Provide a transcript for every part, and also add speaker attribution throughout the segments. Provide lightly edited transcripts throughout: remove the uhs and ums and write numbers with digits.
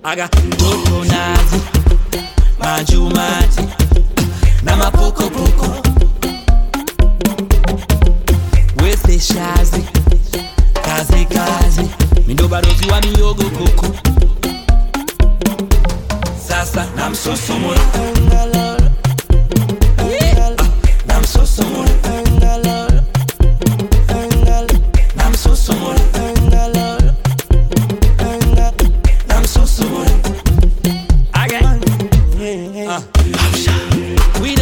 Speaker 1: Aga Toto Nazi, Majumati, Nama Poko Poko, Wese Shazi, Kazi Kazi, Mindobarozi wa miyogo koko. Sasa namsosomora, namsosomora, namsosomora, namsosomora. Again. We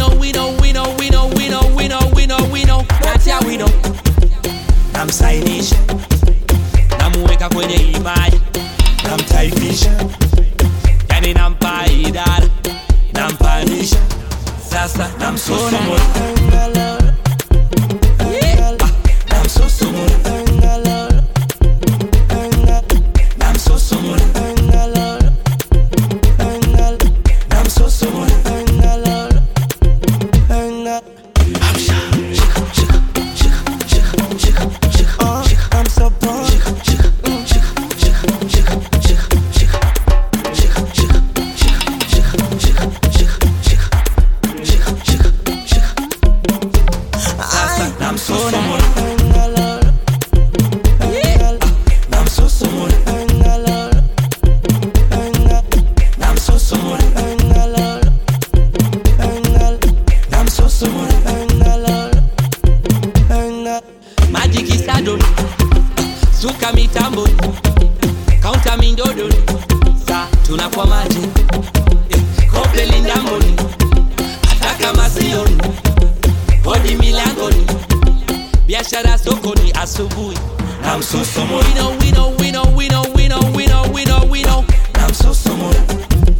Speaker 1: know. That's how we know. Namsainisha, namuweka kwenye imani, namtaifisha, yani nampa idara, nampanisha. Sasa namsosomora, namsosomora, namsosomora, namsosomora. I'm so bored. I'm so somewhere. I'm so somewhere. I'm so somewhere. I'm so somewhere. Magic is a done. Suka mitambo. Counter mindodo. Sa tunakuwa maji. Kope lindamboni. Ataka masioni. Hodi milangoni. Biashara sokoni asubuhi. Namsosomora. We know. Namsosomora.